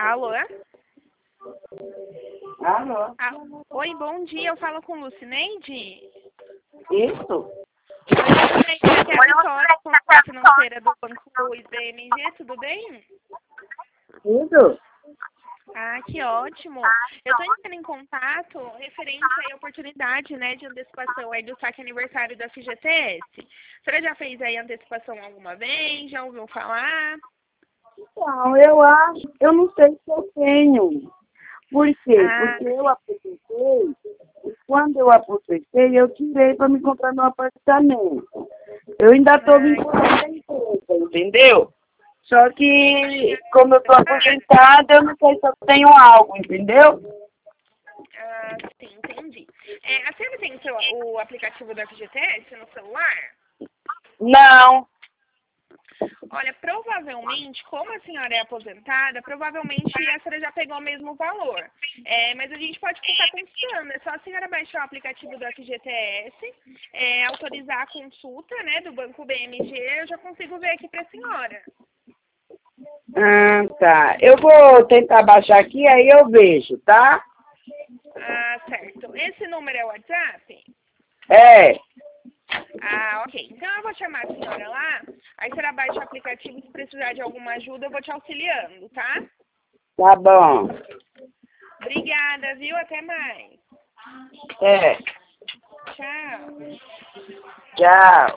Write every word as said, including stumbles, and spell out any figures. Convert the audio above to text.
Alô? Alô? Ah, oi, bom dia. Eu falo com Lucineide. Isso? Oi, Lucineide. Aqui é a Vitória, consultora financeira do Banco B M G. Tudo bem? Tudo? Ah, que ótimo. Eu estou entrando em contato referente aí à oportunidade, né, de antecipação aí do saque aniversário da F G T S. A senhora já fez aí antecipação alguma vez? Já ouviu falar? Então, eu acho, eu não sei se eu tenho. Por quê? Ah, Porque eu aposentei, e quando eu aposentei, eu tirei para me comprar meu apartamento. Eu ainda estou ah, vinculada à empresa, entendeu? Só que, como eu estou aposentada, eu não sei se eu tenho algo, entendeu? ah, sim, entendi. É, a senhora tem o, seu- o aplicativo da F G T S no celular? Não. Olha, provavelmente, como a senhora é aposentada, provavelmente a senhora já pegou o mesmo valor. É, mas a gente pode ficar consultando. É só a senhora baixar o aplicativo do F G T S, é, autorizar a consulta, né, do Banco B M G, eu já consigo ver aqui para a senhora. Ah, tá. Eu vou tentar baixar aqui, aí eu vejo, tá? Ah, certo. Esse número é o WhatsApp? É. Ah, ok. Então eu vou chamar a senhora lá, aí a senhora baixa o aplicativo, se precisar de alguma ajuda, eu vou te auxiliando, tá? Tá bom. Obrigada, viu? Até mais. É. Tchau. Tchau.